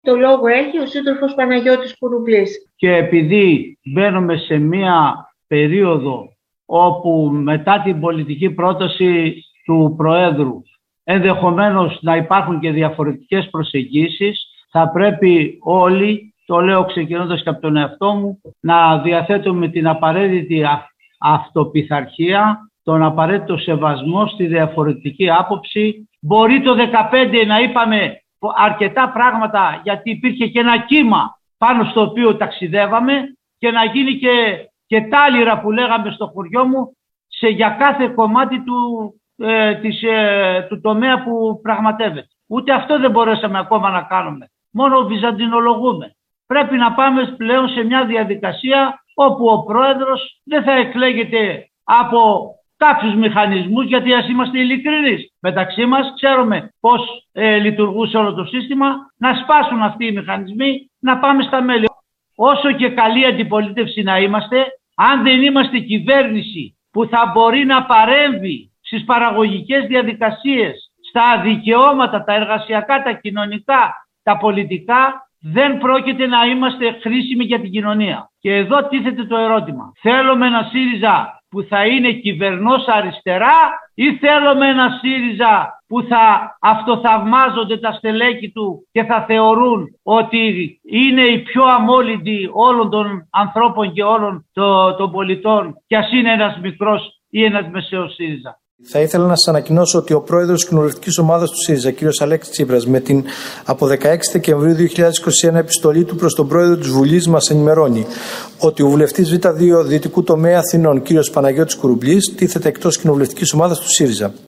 Το λόγο έχει ο σύντροφος Παναγιώτης Κουρουμπλής. Και επειδή μπαίνουμε σε μία περίοδο όπου μετά την πολιτική πρόταση του Προέδρου ενδεχομένως να υπάρχουν και διαφορετικές προσεγγίσεις, θα πρέπει όλοι, το λέω ξεκινώντας και από τον εαυτό μου, να διαθέτουμε την απαραίτητη αυτοπιθαρχία, τον απαραίτητο σεβασμό στη διαφορετική άποψη. Μπορεί το 2015 να είπαμε αρκετά πράγματα, γιατί υπήρχε και ένα κύμα πάνω στο οποίο ταξιδεύαμε, και να γίνει και τάλιρα που λέγαμε στο χωριό μου για κάθε κομμάτι του τομέα που πραγματεύεται. Ούτε αυτό δεν μπορέσαμε ακόμα να κάνουμε. Μόνο βυζαντινολογούμε. Πρέπει να πάμε πλέον σε μια διαδικασία όπου ο πρόεδρος δεν θα εκλέγεται από κάποιους μηχανισμούς, γιατί ας είμαστε ειλικρινείς μεταξύ μας, ξέρουμε πώς λειτουργούσε όλο το σύστημα, να σπάσουν αυτοί οι μηχανισμοί, να πάμε στα μέλη. Όσο και καλή αντιπολίτευση να είμαστε, αν δεν είμαστε κυβέρνηση που θα μπορεί να παρέμβει στις παραγωγικές διαδικασίες, στα δικαιώματα, τα εργασιακά, τα κοινωνικά, τα πολιτικά, δεν πρόκειται να είμαστε χρήσιμοι για την κοινωνία. Και εδώ τίθεται το ερώτημα. Θέλουμε ένα ΣΥΡΙΖΑ που θα είναι κυβερνός αριστερά, ή θέλουμε ένα ΣΥΡΙΖΑ που θα αυτοθαυμάζονται τα στελέχη του και θα θεωρούν ότι είναι οι πιο αμόλυντοι όλων των ανθρώπων και όλων των πολιτών, κι ας είναι ένας μικρός ή ένας μεσαίος ΣΥΡΙΖΑ. Θα ήθελα να σας ανακοινώσω ότι ο πρόεδρος της κοινοβουλευτικής ομάδας του ΣΥΡΙΖΑ, κ. Αλέξης Τσίπρας, με την από 16 Δεκεμβρίου 2021 επιστολή του προς τον πρόεδρο της Βουλής, μας ενημερώνει ότι ο βουλευτής Β2 Δυτικού Τομέα Αθηνών, κ. Παναγιώτης Κουρουμπλής, τίθεται εκτός κοινοβουλευτικής ομάδας του ΣΥΡΙΖΑ.